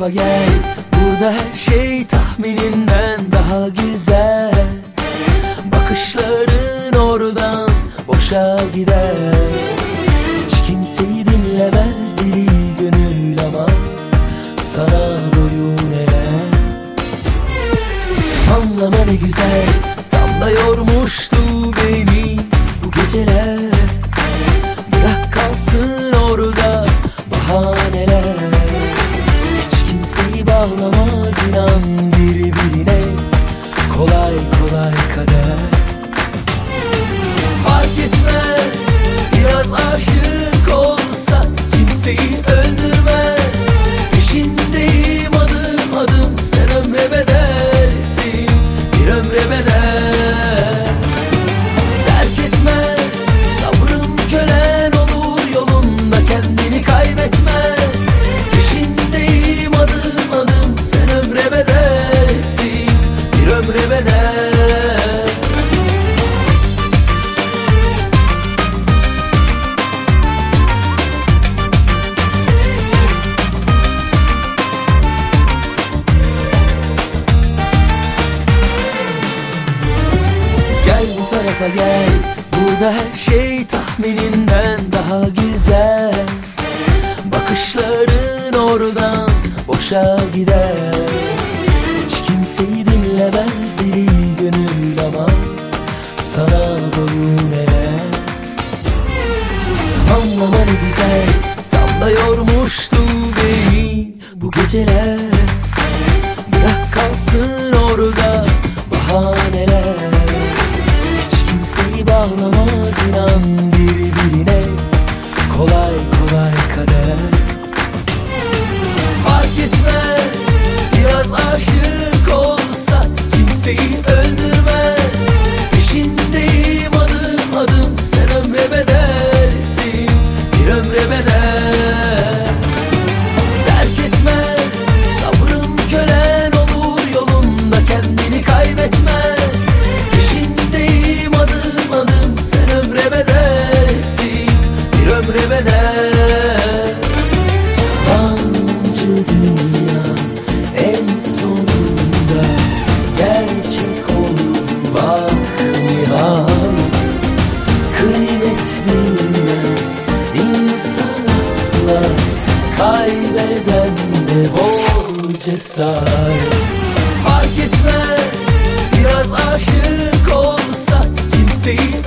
tarafa gel. Burada her şey tahmininden daha güzel. Bakışların oradan boşa gider. Hiç kimseyi dinlemez deli gönül ama sana boyun eğer. Zamanlama ne güzel, tam da yormuştu beni bu geceler. Bırak kalsın orada bahaneler. Hiç kimseyi bağlamaz inan birbirine kolay kolay kader. Fark etmez biraz aşık olsak, kimseyi öldürmez. Peşindeyim adım adım, sen ömre bedelsin, bir ömre bedel. Terk etmez sabrım, kölen olur yolunda, kendini kaybetmez. Peşindeyim adım adım, sen ömre bedelsin, bir ömre bedel. Bu tarafa gel, burada her şey tahmininden daha güzel. Bakışların oradan boşa gider. Hiç kimseyi dinlemez deli gönül ama sana boyun eğer. Zamanlama ne güzel, tam da yormuştu beni bu geceler. Bırak kalsın orada bahaneler. Kimseyi bağlamaz inan birbirine kolay kolay kader. Fark etmez biraz aşık olsak, kimseyi öldürmez. Peşindeyim adım adım, sen ömre bedelsin, bir ömre bedel. Terk etmez sabrım, kölen olur yolunda, kendini kaybetmez. Ömre bedel. Yalancı dünya en sonunda gerçek oldu bak nihayet. Kıymet bilmez insan asla, kaybeden de bol cesaret. Fark etmez biraz aşık olsak, kimseyi